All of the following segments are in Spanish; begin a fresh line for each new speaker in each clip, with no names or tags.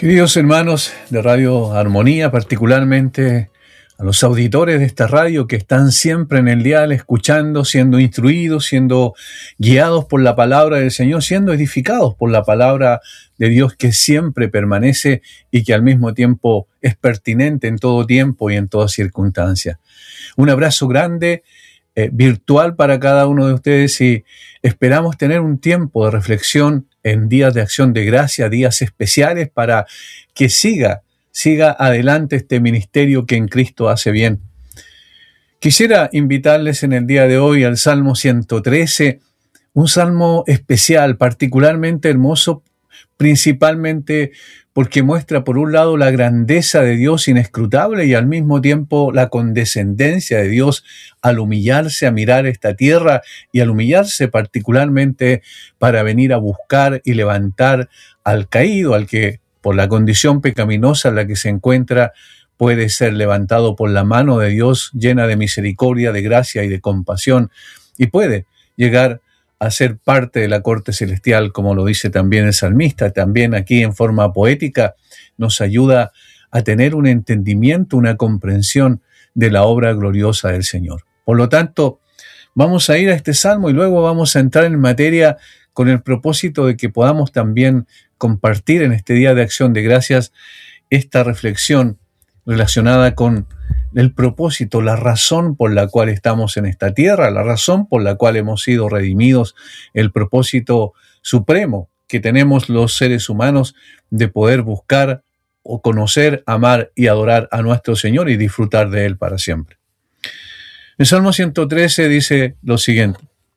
Queridos hermanos de Radio Armonía, particularmente a los auditores de esta radio que están siempre en el dial escuchando, siendo instruidos, siendo guiados por la palabra del Señor, siendo edificados por la palabra de Dios que siempre permanece y que al mismo tiempo es pertinente en todo tiempo y en toda circunstancia. Un abrazo grande, virtual para cada uno de ustedes, y esperamos tener un tiempo de reflexión en días de acción de gracia, días especiales para que siga adelante este ministerio que en Cristo hace bien. Quisiera invitarles en el día de hoy al Salmo 113, un salmo especial, particularmente hermoso, principalmente porque muestra por un lado la grandeza de Dios inescrutable y al mismo tiempo la condescendencia de Dios al humillarse a mirar esta tierra y al humillarse particularmente para venir a buscar y levantar al caído, al que por la condición pecaminosa en la que se encuentra puede ser levantado por la mano de Dios llena de misericordia, de gracia y de compasión, y puede llegar a ser parte de la corte celestial, como lo dice también el salmista. También aquí en forma poética nos ayuda a tener un entendimiento, una comprensión de la obra gloriosa del Señor. Por lo tanto, vamos a ir a este salmo y luego vamos a entrar en materia con el propósito de que podamos también compartir en este día de acción de gracias esta reflexión relacionada con el propósito, la razón por la cual estamos en esta tierra, la razón por la cual hemos sido redimidos, el propósito supremo que tenemos los seres humanos de poder buscar o conocer, amar y adorar a nuestro Señor y disfrutar de Él para siempre. El Salmo 113 dice lo siguiente: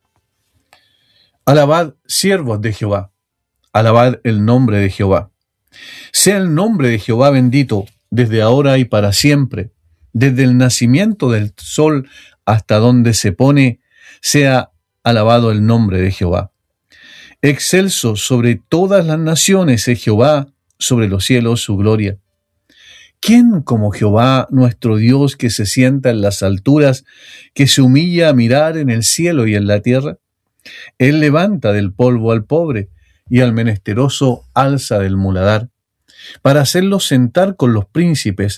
Alabad, siervos de Jehová, alabad el nombre de Jehová. Sea el nombre de Jehová bendito desde ahora y para siempre. Desde el nacimiento del sol hasta donde se pone, sea alabado el nombre de Jehová. Excelso sobre todas las naciones es Jehová, sobre los cielos su gloria. ¿Quién como Jehová, nuestro Dios, que se sienta en las alturas, que se humilla a mirar en el cielo y en la tierra? Él levanta del polvo al pobre, y al menesteroso alza del muladar, para hacerlo sentar con los príncipes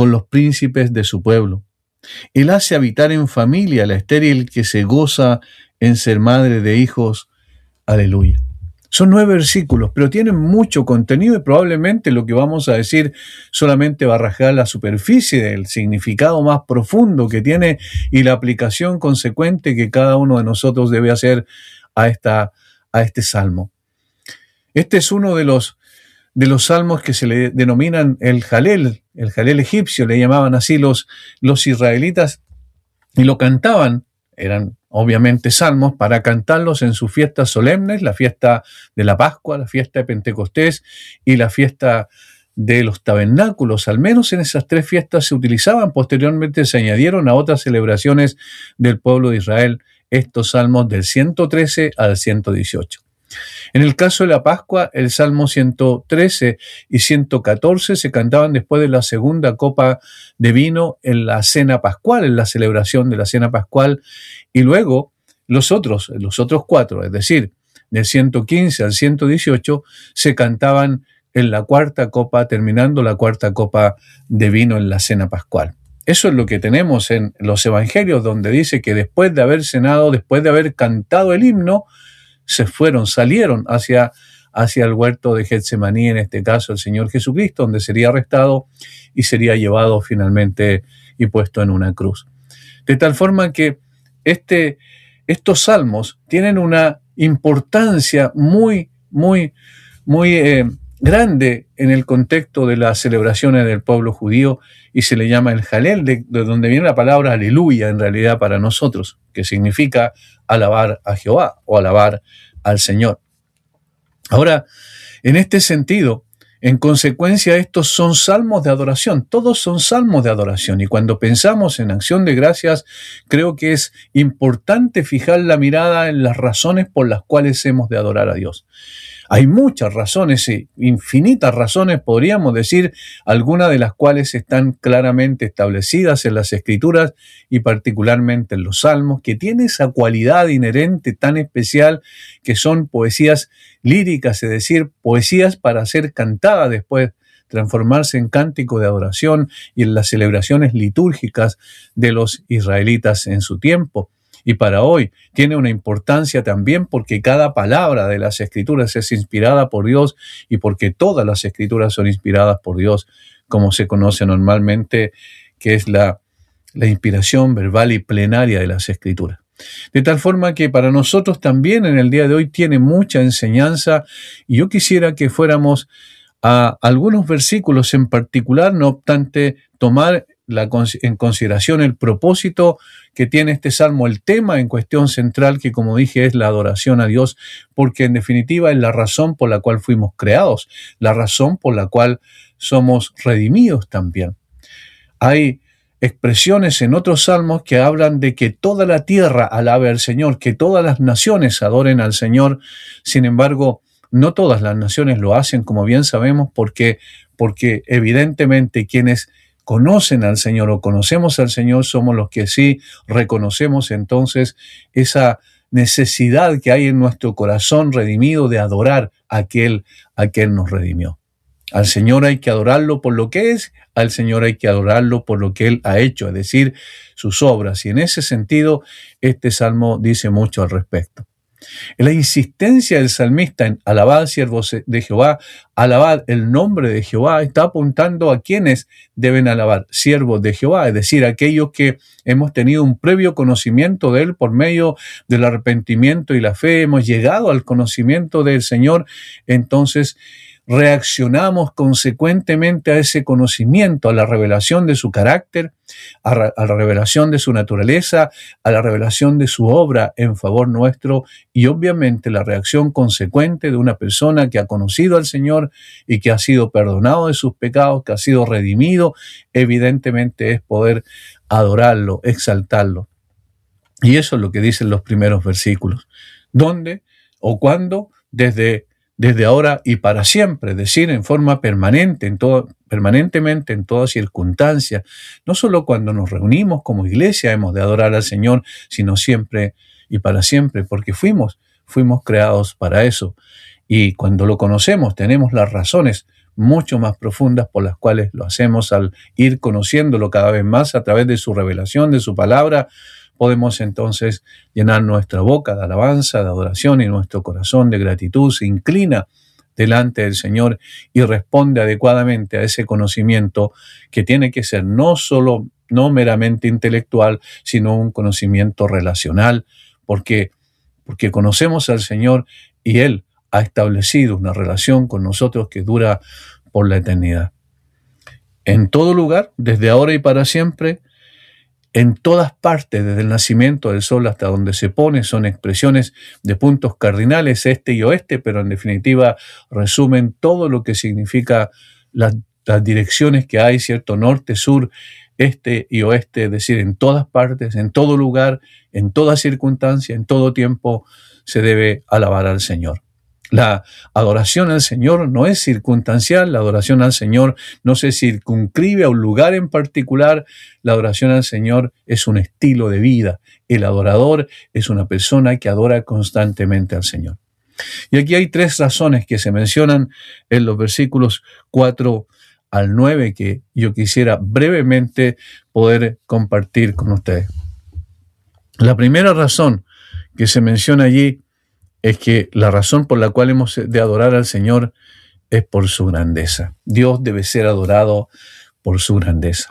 de su pueblo. Él hace habitar en familia a la estéril que se goza en ser madre de hijos. Aleluya. Son 9 versículos, pero tienen mucho contenido y probablemente lo que vamos a decir solamente va a rasgar la superficie del significado más profundo que tiene y la aplicación consecuente que cada uno de nosotros debe hacer a este salmo. Este es uno de los salmos que se le denominan el Jalel egipcio, le llamaban así los israelitas, y lo cantaban, eran obviamente salmos para cantarlos en sus fiestas solemnes, la fiesta de la Pascua, la fiesta de Pentecostés y la fiesta de los tabernáculos. Al menos en esas 3 fiestas se utilizaban, posteriormente se añadieron a otras celebraciones del pueblo de Israel estos salmos del 113 al 118. En el caso de la Pascua, el Salmo 113 y 114 se cantaban después de la segunda copa de vino en la cena pascual, en la celebración de la cena pascual, y luego los otros 4, es decir, del 115 al 118, se cantaban en la cuarta copa, terminando la cuarta copa de vino en la cena pascual. Eso es lo que tenemos en los evangelios, donde dice que después de haber cenado, después de haber cantado el himno, salieron hacia el huerto de Getsemaní, en este caso el Señor Jesucristo, donde sería arrestado y sería llevado finalmente y puesto en una cruz. De tal forma que estos salmos tienen una importancia muy, muy, muy grande en el contexto de las celebraciones del pueblo judío, y se le llama el Jalel, de donde viene la palabra aleluya en realidad para nosotros, que significa alabar a Jehová o alabar al Señor. Ahora, en este sentido, en consecuencia, estos son salmos de adoración, todos son salmos de adoración, y cuando pensamos en acción de gracias, creo que es importante fijar la mirada en las razones por las cuales hemos de adorar a Dios. Hay muchas razones, infinitas razones, podríamos decir, algunas de las cuales están claramente establecidas en las Escrituras y particularmente en los Salmos, que tiene esa cualidad inherente tan especial que son poesías líricas, es decir, poesías para ser cantadas después transformarse en cántico de adoración y en las celebraciones litúrgicas de los israelitas en su tiempo. Y para hoy tiene una importancia también porque cada palabra de las Escrituras es inspirada por Dios y porque todas las Escrituras son inspiradas por Dios, como se conoce normalmente, que es la inspiración verbal y plenaria de las Escrituras. De tal forma que para nosotros también en el día de hoy tiene mucha enseñanza, y yo quisiera que fuéramos a algunos versículos en particular, no obstante tomar en consideración el propósito que tiene este salmo, el tema en cuestión central, que como dije es la adoración a Dios, porque en definitiva es la razón por la cual fuimos creados, la razón por la cual somos redimidos también. Hay expresiones en otros salmos que hablan de que toda la tierra alabe al Señor, que todas las naciones adoren al Señor. Sin embargo, no todas las naciones lo hacen, como bien sabemos, porque evidentemente quienes conocen al Señor o conocemos al Señor somos los que sí reconocemos entonces esa necesidad que hay en nuestro corazón redimido de adorar a aquel nos redimió. Al Señor hay que adorarlo por lo que es, al Señor hay que adorarlo por lo que Él ha hecho, es decir, sus obras. Y en ese sentido, este salmo dice mucho al respecto. La insistencia del salmista en alabad siervos de Jehová, alabad el nombre de Jehová, está apuntando a quienes deben alabar, siervos de Jehová, es decir, aquellos que hemos tenido un previo conocimiento de Él por medio del arrepentimiento y la fe, hemos llegado al conocimiento del Señor, entonces reaccionamos consecuentemente a ese conocimiento, a la revelación de su carácter, a la revelación de su naturaleza, a la revelación de su obra en favor nuestro y obviamente la reacción consecuente de una persona que ha conocido al Señor y que ha sido perdonado de sus pecados, que ha sido redimido, evidentemente es poder adorarlo, exaltarlo. Y eso es lo que dicen los primeros versículos. ¿Dónde o cuándo? Desde ahora y para siempre, es decir, en forma permanente, permanentemente en toda circunstancia. No solo cuando nos reunimos como iglesia hemos de adorar al Señor, sino siempre y para siempre, porque fuimos creados para eso. Y cuando lo conocemos, tenemos las razones mucho más profundas por las cuales lo hacemos al ir conociéndolo cada vez más a través de su revelación, de su palabra. Podemos entonces llenar nuestra boca de alabanza, de adoración y nuestro corazón de gratitud se inclina delante del Señor y responde adecuadamente a ese conocimiento que tiene que ser no meramente intelectual, sino un conocimiento relacional, porque conocemos al Señor y Él ha establecido una relación con nosotros que dura por la eternidad. En todo lugar, desde ahora y para siempre, en todas partes, desde el nacimiento del sol hasta donde se pone, son expresiones de puntos cardinales, este y oeste, pero en definitiva resumen todo lo que significa las direcciones que hay, ¿cierto? Norte, sur, este y oeste, es decir, en todas partes, en todo lugar, en toda circunstancia, en todo tiempo, se debe alabar al Señor. La adoración al Señor no es circunstancial, la adoración al Señor no se circunscribe a un lugar en particular, la adoración al Señor es un estilo de vida. El adorador es una persona que adora constantemente al Señor. Y aquí hay 3 razones que se mencionan en los versículos 4 al 9 que yo quisiera brevemente poder compartir con ustedes. La primera razón que se menciona allí es que la razón por la cual hemos de adorar al Señor es por su grandeza. Dios debe ser adorado por su grandeza.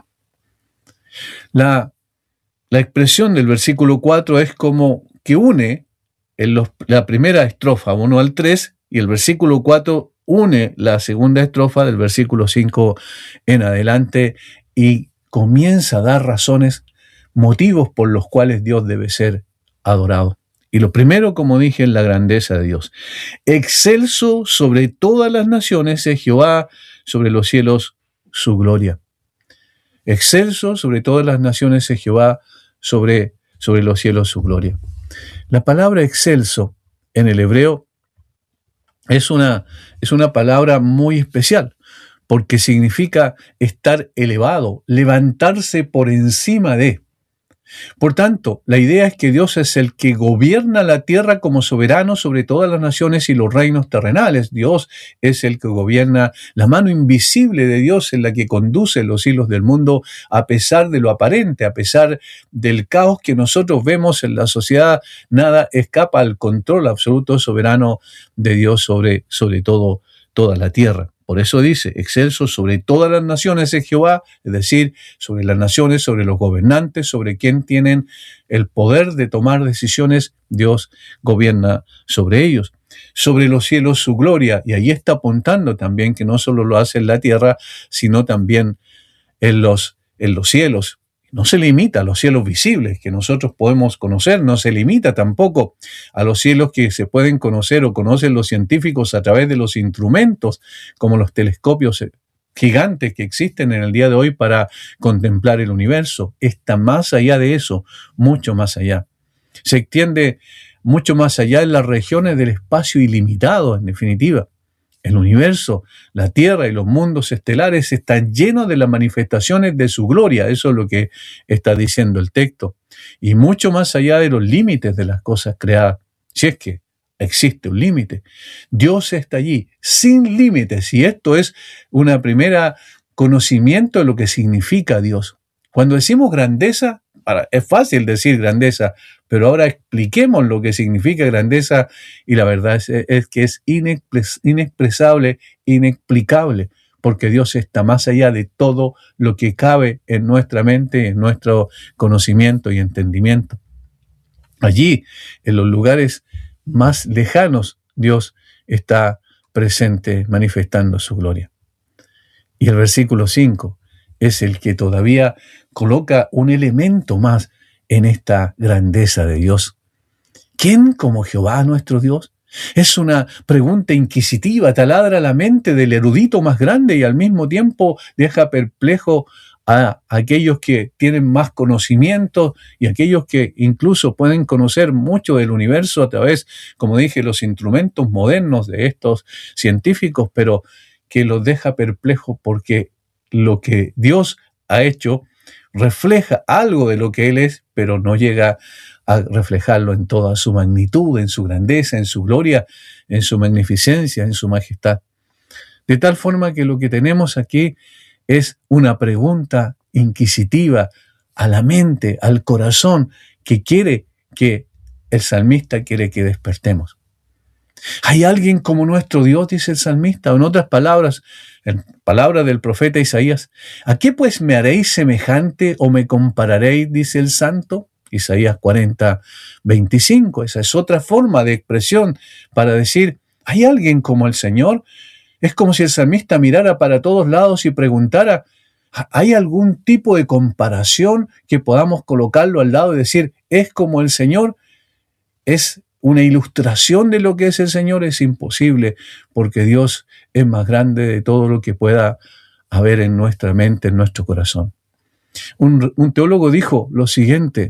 La expresión del versículo 4 es como que une la primera estrofa 1 al 3 y el versículo 4 une la segunda estrofa del versículo 5 en adelante y comienza a dar razones, motivos por los cuales Dios debe ser adorado. Y lo primero, como dije, es la grandeza de Dios. Excelso sobre todas las naciones es Jehová, sobre los cielos su gloria. Excelso sobre todas las naciones es Jehová, sobre los cielos su gloria. La palabra excelso en el hebreo es una palabra muy especial, porque significa estar elevado, levantarse por encima de. Por tanto, la idea es que Dios es el que gobierna la tierra como soberano sobre todas las naciones y los reinos terrenales. Dios es el que gobierna, la mano invisible de Dios en la que conduce los hilos del mundo a pesar de lo aparente, a pesar del caos que nosotros vemos en la sociedad. Nada escapa al control absoluto soberano de Dios sobre todo, toda la tierra. Por eso dice, excelso sobre todas las naciones es Jehová, es decir, sobre las naciones, sobre los gobernantes, sobre quien tienen el poder de tomar decisiones, Dios gobierna sobre ellos. Sobre los cielos su gloria, y ahí está apuntando también que no solo lo hace en la tierra, sino también en los cielos. No se limita a los cielos visibles que nosotros podemos conocer, no se limita tampoco a los cielos que se pueden conocer o conocen los científicos a través de los instrumentos como los telescopios gigantes que existen en el día de hoy para contemplar el universo. Está más allá de eso, mucho más allá. Se extiende mucho más allá en las regiones del espacio ilimitado, en definitiva. El universo, la Tierra y los mundos estelares están llenos de las manifestaciones de su gloria. Eso es lo que está diciendo el texto. Y mucho más allá de los límites de las cosas creadas. Si es que existe un límite. Dios está allí, sin límites. Y esto es una primera conocimiento de lo que significa Dios. Cuando decimos grandeza, es fácil decir grandeza, pero ahora expliquemos lo que significa grandeza y la verdad es que es inexpresable, inexplicable, porque Dios está más allá de todo lo que cabe en nuestra mente, en nuestro conocimiento y entendimiento. Allí, en los lugares más lejanos, Dios está presente manifestando su gloria. Y el versículo 5 es el que todavía coloca un elemento más en esta grandeza de Dios. ¿Quién como Jehová nuestro Dios? Es una pregunta inquisitiva, taladra la mente del erudito más grande y al mismo tiempo deja perplejo a aquellos que tienen más conocimiento y aquellos que incluso pueden conocer mucho del universo a través, como dije, los instrumentos modernos de estos científicos, pero que los deja perplejos porque lo que Dios ha hecho refleja algo de lo que Él es, pero no llega a reflejarlo en toda su magnitud, en su grandeza, en su gloria, en su magnificencia, en su majestad. De tal forma que lo que tenemos aquí es una pregunta inquisitiva a la mente, al corazón, que el salmista quiere que despertemos. ¿Hay alguien como nuestro Dios?, dice el salmista, o en otras palabras, en palabras del profeta Isaías, ¿a qué pues me haréis semejante o me compararéis?, dice el santo. Isaías 40, 25. Esa es otra forma de expresión para decir, ¿hay alguien como el Señor? Es como si el salmista mirara para todos lados y preguntara, ¿hay algún tipo de comparación que podamos colocarlo al lado y decir, ¿es como el Señor? ¿Es una ilustración de lo que es el Señor? Es imposible, porque Dios es más grande de todo lo que pueda haber en nuestra mente, en nuestro corazón. Un teólogo dijo lo siguiente: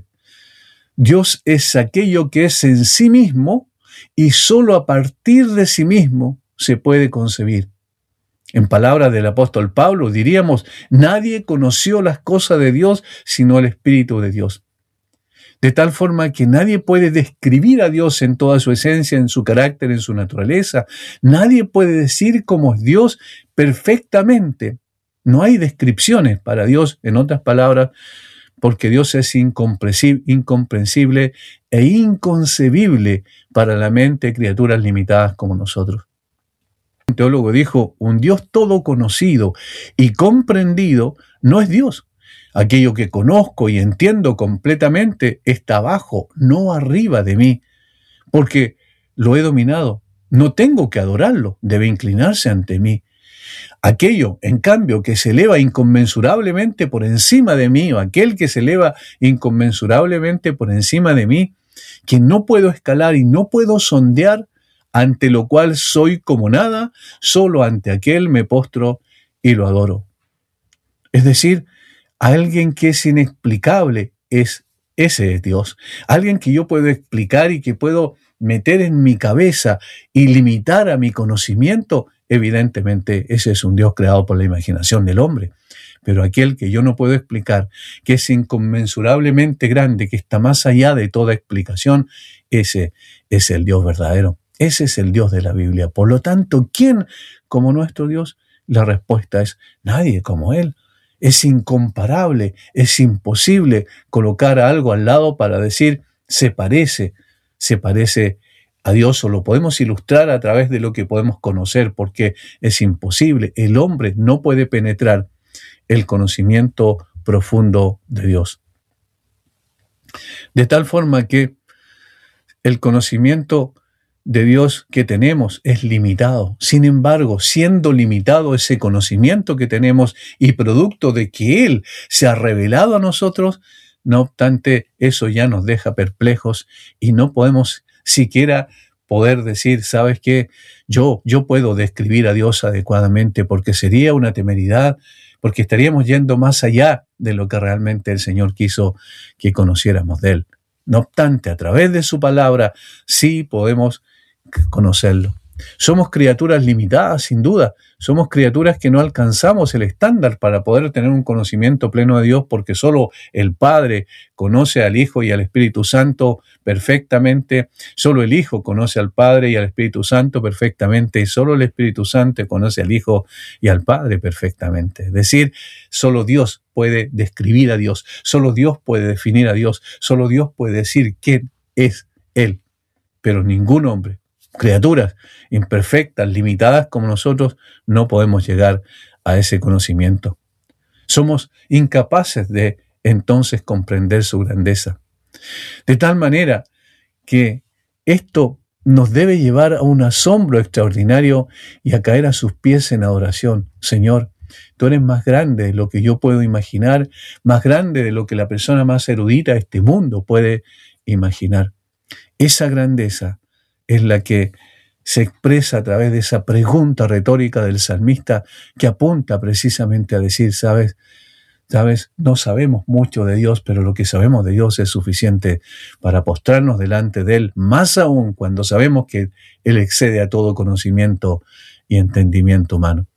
Dios es aquello que es en sí mismo y solo a partir de sí mismo se puede concebir. En palabras del apóstol Pablo diríamos, nadie conoció las cosas de Dios sino el Espíritu de Dios. De tal forma que nadie puede describir a Dios en toda su esencia, en su carácter, en su naturaleza. Nadie puede decir cómo es Dios perfectamente. No hay descripciones para Dios, en otras palabras, porque Dios es incomprensible e inconcebible para la mente de criaturas limitadas como nosotros. Un teólogo dijo, un Dios todo conocido y comprendido no es Dios. Aquello que conozco y entiendo completamente está abajo, no arriba de mí, porque lo he dominado. No tengo que adorarlo, debe inclinarse ante mí. Aquello, en cambio, que se eleva inconmensurablemente por encima de mí, o aquel que se eleva inconmensurablemente por encima de mí, que no puedo escalar y no puedo sondear, ante lo cual soy como nada, solo ante aquel me postro y lo adoro. Es decir, alguien que es inexplicable, ese es Dios. Alguien que yo puedo explicar y que puedo meter en mi cabeza y limitar a mi conocimiento, evidentemente ese es un Dios creado por la imaginación del hombre. pero aquel que yo no puedo explicar, que es inconmensurablemente grande, que está más allá de toda explicación, ese es el Dios verdadero. Ese es el Dios de la Biblia. Por lo tanto, ¿quién como nuestro Dios? La respuesta es nadie como Él. Es incomparable, es imposible colocar algo al lado para decir se parece a Dios, o lo podemos ilustrar a través de lo que podemos conocer, porque es imposible. El hombre no puede penetrar el conocimiento profundo de Dios. De tal forma que el conocimiento de Dios que tenemos es limitado. Sin embargo, siendo limitado ese conocimiento que tenemos y producto de que Él se ha revelado a nosotros, no obstante, eso ya nos deja perplejos y no podemos siquiera poder decir, ¿sabes qué? Yo puedo describir a Dios adecuadamente, porque sería una temeridad, porque estaríamos yendo más allá de lo que realmente el Señor quiso que conociéramos de Él. No obstante, a través de su palabra sí podemos conocerlo. Somos criaturas limitadas, sin duda. Somos criaturas que no alcanzamos el estándar para poder tener un conocimiento pleno de Dios, porque solo el Padre conoce al Hijo y al Espíritu Santo perfectamente. Solo el Hijo conoce al Padre y al Espíritu Santo perfectamente. Y solo el Espíritu Santo conoce al Hijo y al Padre perfectamente. Es decir, solo Dios puede describir a Dios. Solo Dios puede definir a Dios. Solo Dios puede decir quién es Él. Pero ningún hombre, criaturas imperfectas, limitadas como nosotros, no podemos llegar a ese conocimiento. Somos incapaces de entonces comprender su grandeza. De tal manera que esto nos debe llevar a un asombro extraordinario y a caer a sus pies en adoración. Señor, tú eres más grande de lo que yo puedo imaginar, más grande de lo que la persona más erudita de este mundo puede imaginar. Esa grandeza es la que se expresa a través de esa pregunta retórica del salmista, que apunta precisamente a decir, ¿sabes? No sabemos mucho de Dios, pero lo que sabemos de Dios es suficiente para postrarnos delante de Él, más aún cuando sabemos que Él excede a todo conocimiento y entendimiento humano.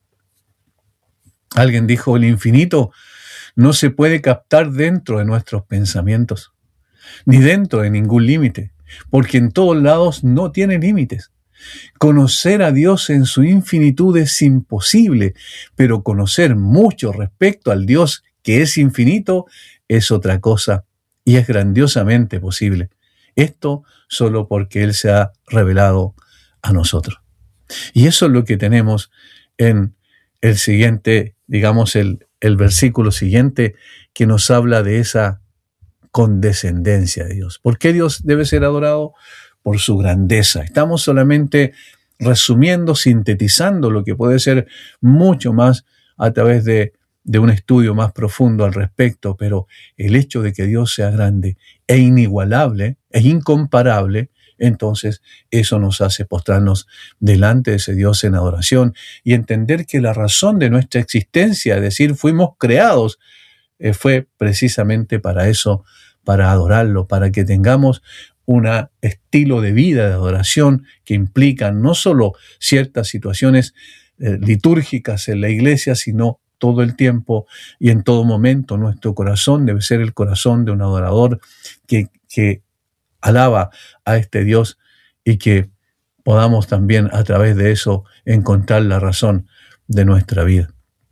Alguien dijo, el infinito no se puede captar dentro de nuestros pensamientos, ni dentro de ningún límite, porque en todos lados no tiene límites. Conocer a Dios en su infinitud es imposible, pero conocer mucho respecto al Dios que es infinito es otra cosa y es grandiosamente posible. Esto solo porque Él se ha revelado a nosotros. Y eso es lo que tenemos en el siguiente, digamos, el versículo siguiente, que nos habla de esa condescendencia de Dios. ¿Por qué Dios debe ser adorado? Por su grandeza. Estamos solamente resumiendo, sintetizando lo que puede ser mucho más a través de un estudio más profundo al respecto, pero el hecho de que Dios sea grande e inigualable, e incomparable, entonces eso nos hace postrarnos delante de ese Dios en adoración y entender que la razón de nuestra existencia, es decir, fuimos creados, fue precisamente para eso, para adorarlo, para que tengamos un estilo de vida de adoración que implica no solo ciertas situaciones litúrgicas en la iglesia, sino todo el tiempo y en todo momento. Nuestro corazón debe ser el corazón de un adorador que alaba a este Dios y que podamos también a través de eso encontrar la razón de nuestra vida.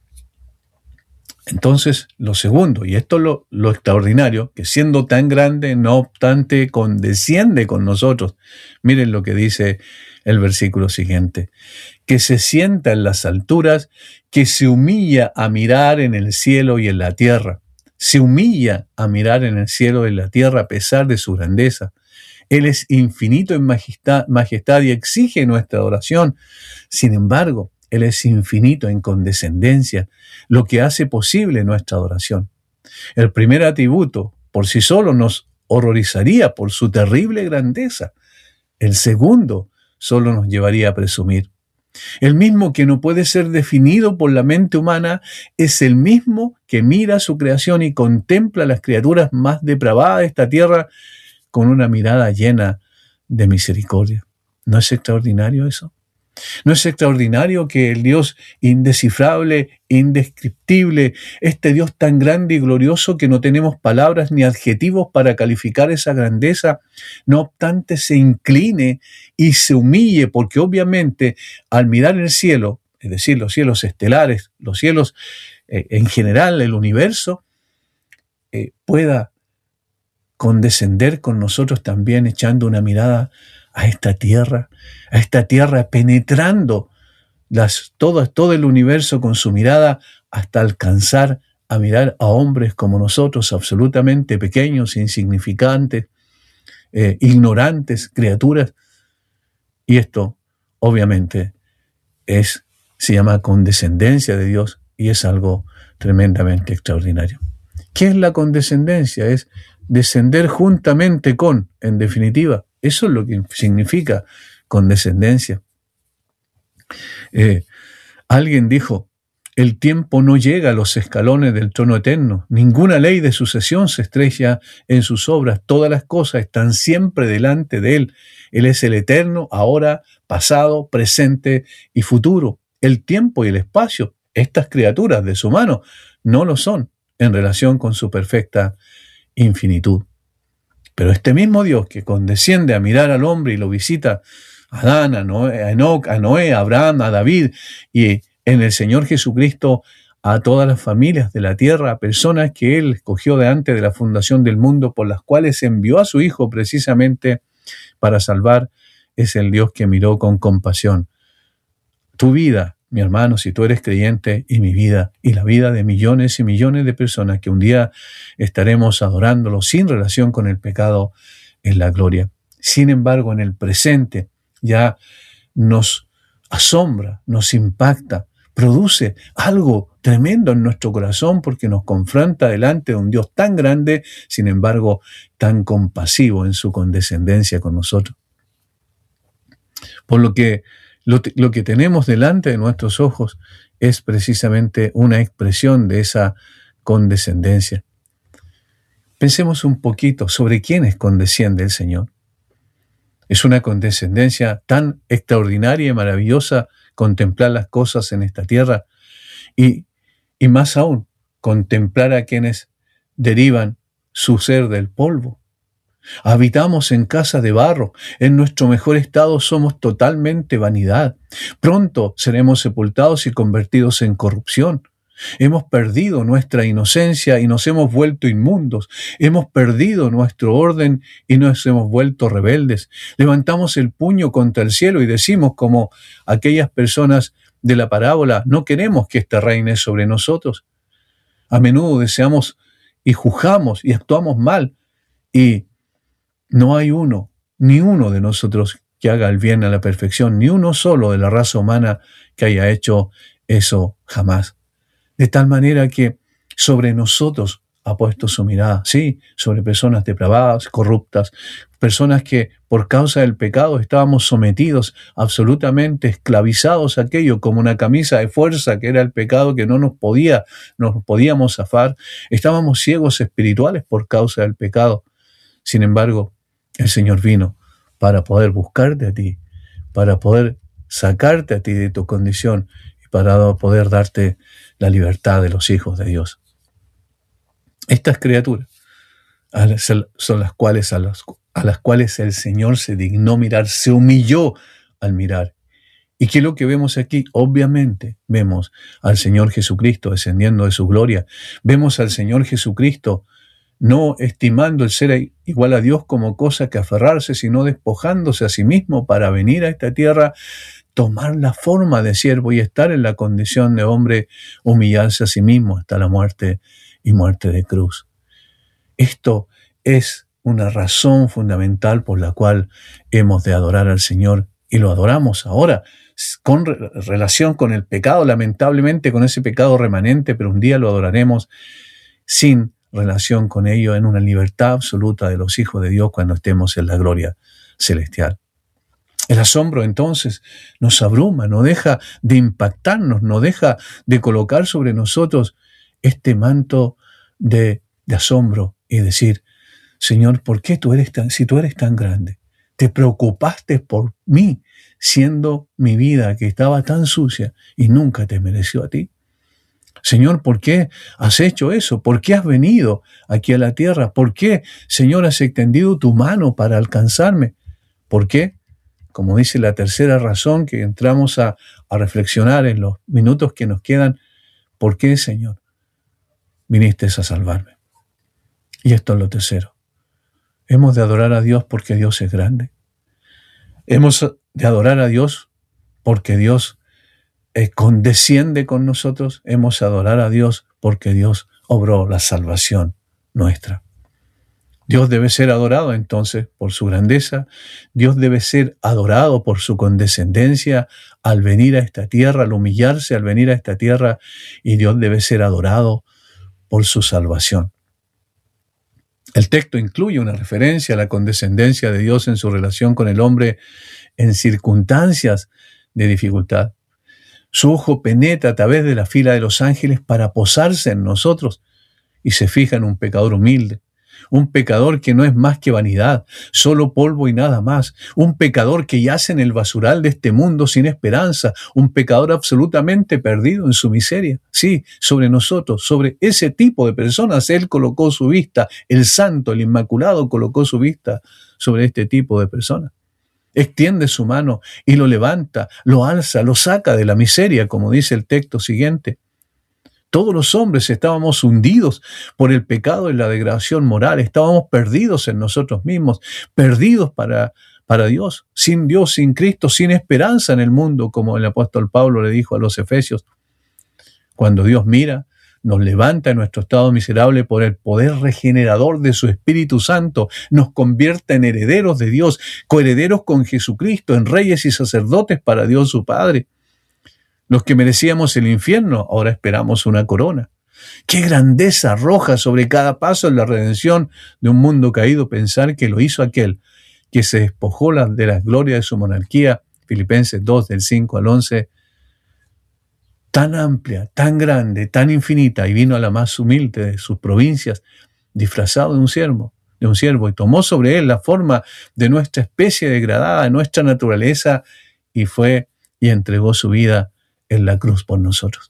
Entonces, lo segundo, y esto es lo extraordinario, que siendo tan grande, no obstante, condesciende con nosotros. Miren lo que dice el versículo siguiente. Que se sienta en las alturas, que se humilla a mirar en el cielo y en la tierra. Se humilla a mirar en el cielo y en la tierra a pesar de su grandeza. Él es infinito en majestad y exige nuestra adoración. Sin embargo, Él es infinito en condescendencia, lo que hace posible nuestra adoración. El primer atributo por sí solo nos horrorizaría por su terrible grandeza. El segundo solo nos llevaría a presumir. El mismo que no puede ser definido por la mente humana es el mismo que mira su creación y contempla a las criaturas más depravadas de esta tierra con una mirada llena de misericordia. ¿No es extraordinario eso? ¿No es extraordinario que el Dios indescifrable, indescriptible, este Dios tan grande y glorioso que no tenemos palabras ni adjetivos para calificar esa grandeza, no obstante se incline y se humille, porque obviamente al mirar el cielo, es decir, los cielos estelares, los cielos en general, el universo, pueda condescender con nosotros también echando una mirada a esta tierra penetrando todo el universo con su mirada hasta alcanzar a mirar a hombres como nosotros, absolutamente pequeños, insignificantes, ignorantes, criaturas. Y esto, obviamente, se llama condescendencia de Dios y es algo tremendamente extraordinario. ¿Qué es la condescendencia? Es descender juntamente con, en definitiva. Eso es lo que significa condescendencia. Alguien dijo, el tiempo no llega a los escalones del trono eterno. Ninguna ley de sucesión se estrella en sus obras. Todas las cosas están siempre delante de Él. Él es el eterno, ahora, pasado, presente y futuro. El tiempo y el espacio, estas criaturas de su mano, no lo son en relación con su perfecta infinitud. Pero este mismo Dios que condesciende a mirar al hombre y lo visita a Adán, a Enoc, a Noé, a Abraham, a David y en el Señor Jesucristo a todas las familias de la tierra, a personas que Él escogió de antes de la fundación del mundo, por las cuales envió a su Hijo precisamente para salvar, es el Dios que miró con compasión tu vida, mi hermano, si tú eres creyente, y mi vida, y la vida de millones y millones de personas que un día estaremos adorándolo sin relación con el pecado en la gloria. Sin embargo, en el presente ya nos asombra, nos impacta, produce algo tremendo en nuestro corazón porque nos confronta delante de un Dios tan grande, sin embargo, tan compasivo en su condescendencia con nosotros. Por lo que lo que tenemos delante de nuestros ojos es precisamente una expresión de esa condescendencia. Pensemos un poquito sobre quiénes condesciende el Señor. Es una condescendencia tan extraordinaria y maravillosa contemplar las cosas en esta tierra y más aún contemplar a quienes derivan su ser del polvo. Habitamos en casa de barro, en nuestro mejor estado somos totalmente vanidad. Pronto seremos sepultados y convertidos en corrupción. Hemos perdido nuestra inocencia y nos hemos vuelto inmundos. Hemos perdido nuestro orden y nos hemos vuelto rebeldes. Levantamos el puño contra el cielo y decimos como aquellas personas de la parábola, no queremos que éste reine sobre nosotros. A menudo deseamos y juzgamos y actuamos mal y no hay ni uno de nosotros que haga el bien a la perfección, ni uno solo de la raza humana que haya hecho eso jamás. De tal manera que sobre nosotros ha puesto su mirada, sí, sobre personas depravadas, corruptas, personas que por causa del pecado estábamos sometidos, absolutamente esclavizados a aquello, como una camisa de fuerza que era el pecado que no nos podíamos zafar. Estábamos ciegos espirituales por causa del pecado. Sin embargo, el Señor vino para poder buscarte a ti, para poder sacarte a ti de tu condición y para poder darte la libertad de los hijos de Dios. Estas criaturas son las cuales a las cuales el Señor se dignó mirar, se humilló al mirar. ¿Y qué es lo que vemos aquí? Obviamente vemos al Señor Jesucristo descendiendo de su gloria. Vemos al Señor Jesucristo no estimando el ser igual a Dios como cosa que aferrarse, sino despojándose a sí mismo para venir a esta tierra, tomar la forma de siervo y estar en la condición de hombre, humillarse a sí mismo hasta la muerte y muerte de cruz. Esto es una razón fundamental por la cual hemos de adorar al Señor y lo adoramos ahora con relación con el pecado, lamentablemente con ese pecado remanente, pero un día lo adoraremos sin relación con ello en una libertad absoluta de los hijos de Dios cuando estemos en la gloria celestial. El asombro entonces nos abruma, no deja de impactarnos, no deja de colocar sobre nosotros este manto de asombro y decir, Señor, ¿por qué si tú eres tan grande? te preocupaste por mí, siendo mi vida que estaba tan sucia y nunca te mereció a ti. Señor, ¿por qué has hecho eso? ¿Por qué has venido aquí a la tierra? ¿Por qué, Señor, has extendido tu mano para alcanzarme? ¿Por qué? Como dice la tercera razón que entramos a reflexionar en los minutos que nos quedan, ¿por qué, Señor, viniste a salvarme? Y esto es lo tercero. Hemos de adorar a Dios porque Dios es grande. Hemos de adorar a Dios porque Dios condesciende con nosotros. Hemos de adorar a Dios porque Dios obró la salvación nuestra. Dios debe ser adorado entonces por su grandeza. Dios debe ser adorado por su condescendencia al venir a esta tierra, al humillarse, al venir a esta tierra. Y Dios debe ser adorado por su salvación. El texto incluye una referencia a la condescendencia de Dios en su relación con el hombre en circunstancias de dificultad. Su ojo penetra a través de la fila de los ángeles para posarse en nosotros y se fija en un pecador humilde, un pecador que no es más que vanidad, solo polvo y nada más, un pecador que yace en el basural de este mundo sin esperanza, un pecador absolutamente perdido en su miseria. Sí, sobre nosotros, sobre ese tipo de personas, Él colocó su vista, el Santo, el Inmaculado colocó su vista sobre este tipo de personas. Extiende su mano y lo levanta, lo alza, lo saca de la miseria, como dice el texto siguiente. Todos los hombres estábamos hundidos por el pecado y la degradación moral, estábamos perdidos en nosotros mismos, perdidos para Dios, sin Cristo, sin esperanza en el mundo, como el apóstol Pablo le dijo a los Efesios. Cuando Dios mira, nos levanta en nuestro estado miserable por el poder regenerador de su Espíritu Santo, nos convierte en herederos de Dios, coherederos con Jesucristo, en reyes y sacerdotes para Dios su Padre. Los que merecíamos el infierno, ahora esperamos una corona. ¡Qué grandeza arroja sobre cada paso en la redención de un mundo caído pensar que lo hizo aquel que se despojó de la gloria de su monarquía! Filipenses 2, del 5 al 11. Tan amplia, tan grande, tan infinita, y vino a la más humilde de sus provincias, disfrazado de un siervo, y tomó sobre él la forma de nuestra especie degradada, de nuestra naturaleza, y fue y entregó su vida en la cruz por nosotros.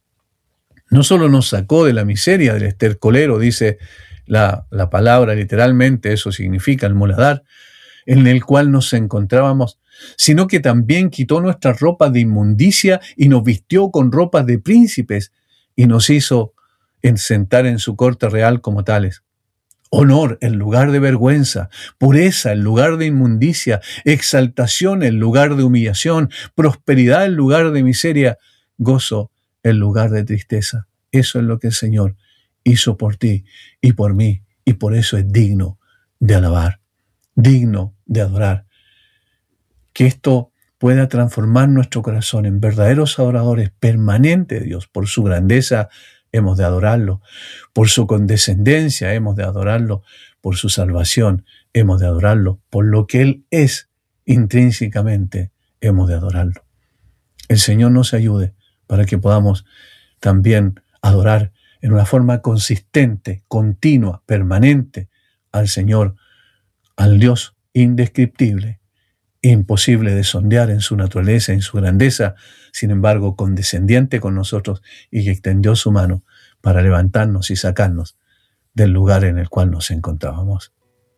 No solo nos sacó de la miseria del estercolero, dice la palabra literalmente, eso significa el muladar, en el cual nos encontrábamos, sino que también quitó nuestras ropas de inmundicia y nos vistió con ropas de príncipes y nos hizo sentar en su corte real como tales. Honor en lugar de vergüenza, pureza en lugar de inmundicia, exaltación en lugar de humillación, prosperidad en lugar de miseria, gozo en lugar de tristeza. Eso es lo que el Señor hizo por ti y por mí, y por eso es digno de alabar, digno de adorar. Que esto pueda transformar nuestro corazón en verdaderos adoradores permanentes de Dios. Por su grandeza hemos de adorarlo, por su condescendencia hemos de adorarlo, por su salvación hemos de adorarlo, por lo que Él es intrínsecamente hemos de adorarlo. El Señor nos ayude para que podamos también adorar en una forma consistente, continua, permanente al Señor, al Dios indescriptible, imposible de sondear en su naturaleza, en su grandeza, sin embargo condescendiente con nosotros y que extendió su mano para levantarnos y sacarnos del lugar en el cual nos encontrábamos.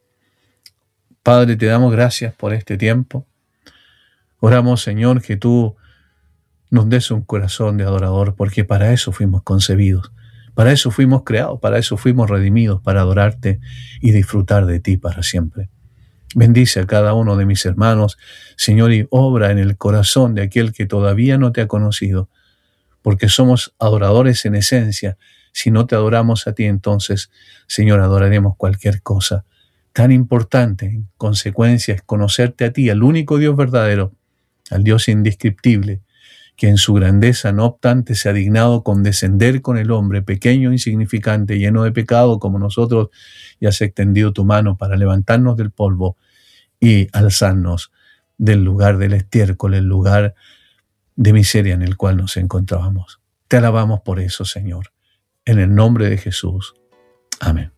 Padre, te damos gracias por este tiempo. Oramos, Señor, que tú nos des un corazón de adorador, porque para eso fuimos concebidos, para eso fuimos creados, para eso fuimos redimidos, para adorarte y disfrutar de ti para siempre. Bendice a cada uno de mis hermanos, Señor, y obra en el corazón de aquel que todavía no te ha conocido, porque somos adoradores en esencia. Si no te adoramos a ti, entonces, Señor, adoraremos cualquier cosa. Tan importante, en consecuencia, es conocerte a ti, al único Dios verdadero, al Dios indescriptible, que en su grandeza, no obstante, se ha dignado condescender con el hombre, pequeño, insignificante, lleno de pecado como nosotros, y has extendido tu mano para levantarnos del polvo y alzarnos del lugar del estiércol, el lugar de miseria en el cual nos encontrábamos. Te alabamos por eso, Señor, en el nombre de Jesús. Amén.